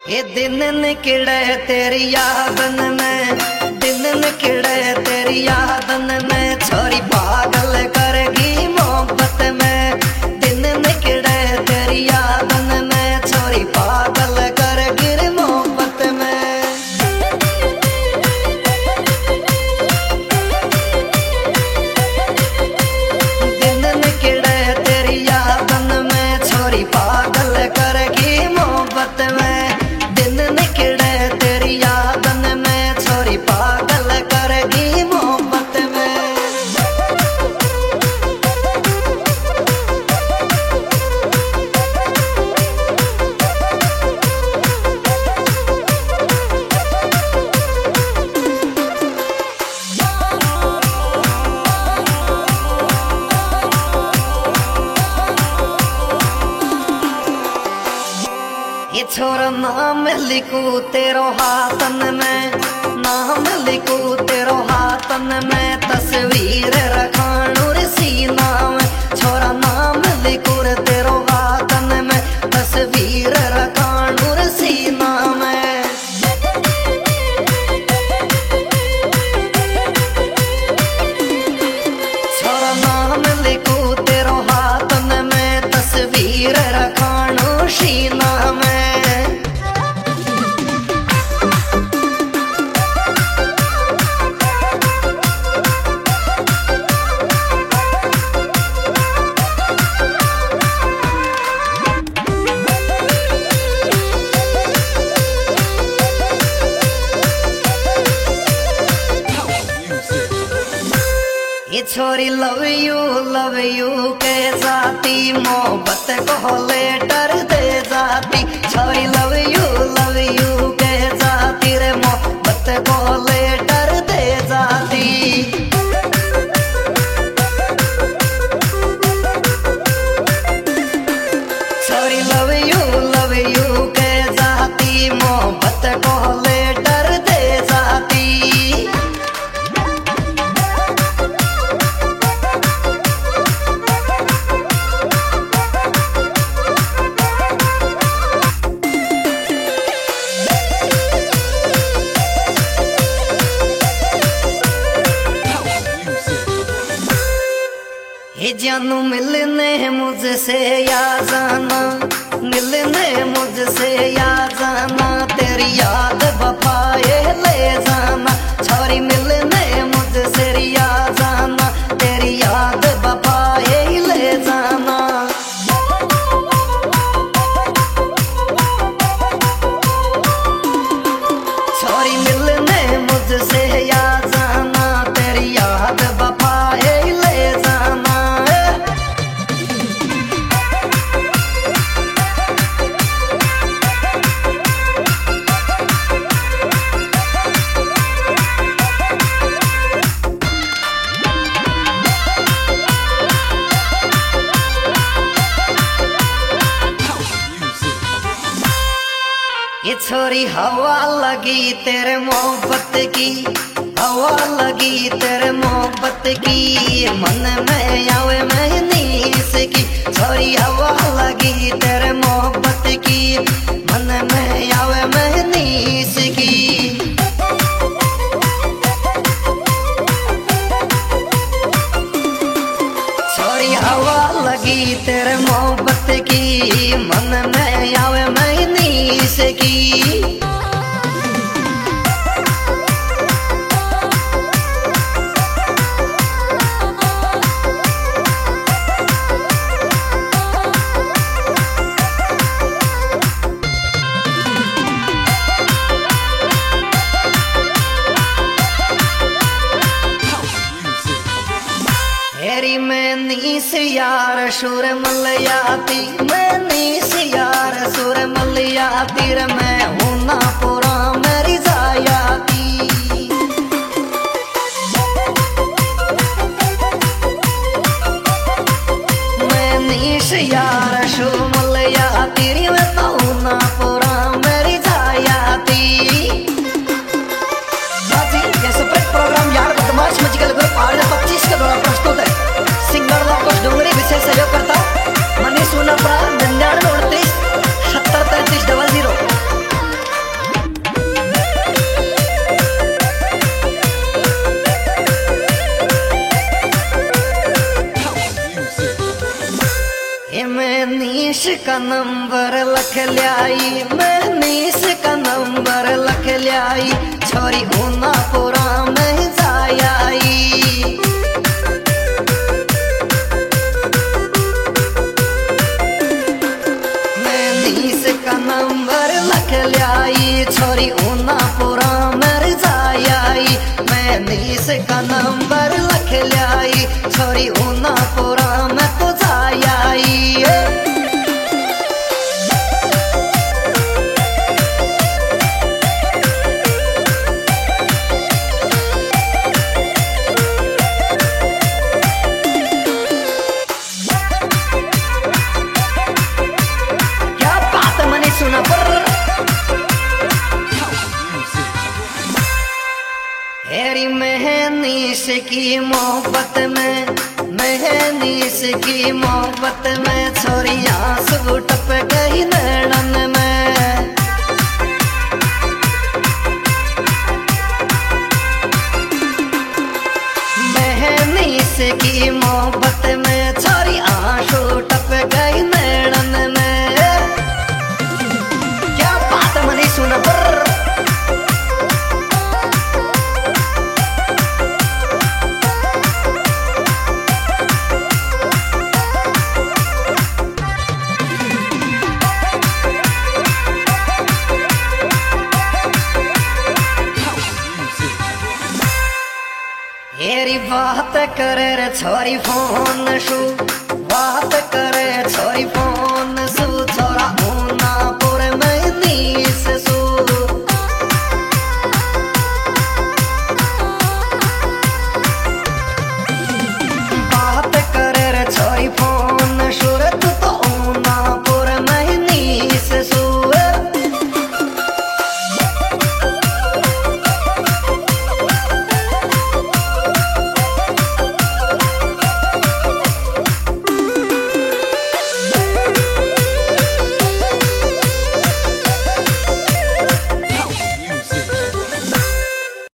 ये दिन निकले तेरी यादन में, दिन निकले तेरी यादन में, छोरी पागल करेगी मोहब्बत में। दिन निकले तेरी यादन में, छोरी पागल करेगी मोहब्बत में। दिन निकले तेरी यादन में, छोरी पागल करेगी मोहब्बत में। ये छोरा नाम लिखू तेरो हाथन में, नाम लिखू तेरो हाथन में, तस्वीर रखाणू रे सीना में। छोरा नाम लिखू रे तेरो हाथन में, तस्वीर रखाणू रे सीना में। छोरा नाम लिखू तेरो हाथन में, तस्वीर रखाणू सीना में। ये छोरी लव यू के जाती, मोहब्बत को लेटर दे जाती। छोरी लव यू के जाती रे, मोहब्बत को लेटर दे जाती। छोरी लव यू के जाती, मोहब्बत को लेटर दे जाती। ये जानू मिलने मुझसे या जाना, मिलने मुझसे या जाना, तेरी याद वफाए ले जाना। छोरी मिलने मुझसे या जाना, तेरी याद वफाए ले जाना। छोरी मिलने मुझसे या जाना, तेरी याद वफाए ले जाना। ये छोरी हवा लगी तेरे मोहब्बत की, हवा लगी तेरे मोहब्बत की, मन में आवे महनीस की। छोरी हवा लगी तेरे मोहब्बत की, मन में आवे महनीस की। छोरी हवा लगी तेरे मोहब्बत की, मन में आवे महनीस की। हेरी मैं नीस यार सुर मलयाती, मैं नीस यार सुर मलयाती रे, मैं हूं ना पूरा मेरी जायाती। मैं नीस यार सुर मलयाती रे, मैं तो हूं ना पूरा मेरी जायाती। बाजी ये सुपर प्रोग्राम यार बदमाश मचगल ग्रुप 2025 के द्वारा प्रस्तुत है। सिंगर लोग डूंगरी विशेष सहयोग करता मनीष सोनापड़ा 99 38 70 33 00। का नंबर लख ल्याई, मनीष का नंबर लख ल्याई, छोरी ऊना पूरा में जाई। मनीष का नंबर लख ल्याई, छोरी ऊना पूरा में जाई। मनीष का नंबर लख ल्याई, छोरी ऊना पूरा में तो जाई। सुना पर हेरी महनीश की मोहब्बत में, महनीश की मोहब्बत में छोरियां सब टप गई नैनन में। महनीश की मोहब्बत में छोरी आंसू टप गई नैनन में। सुना पर हेरी बात करे रे छोरी फोन शू, बात करे छोरी फोन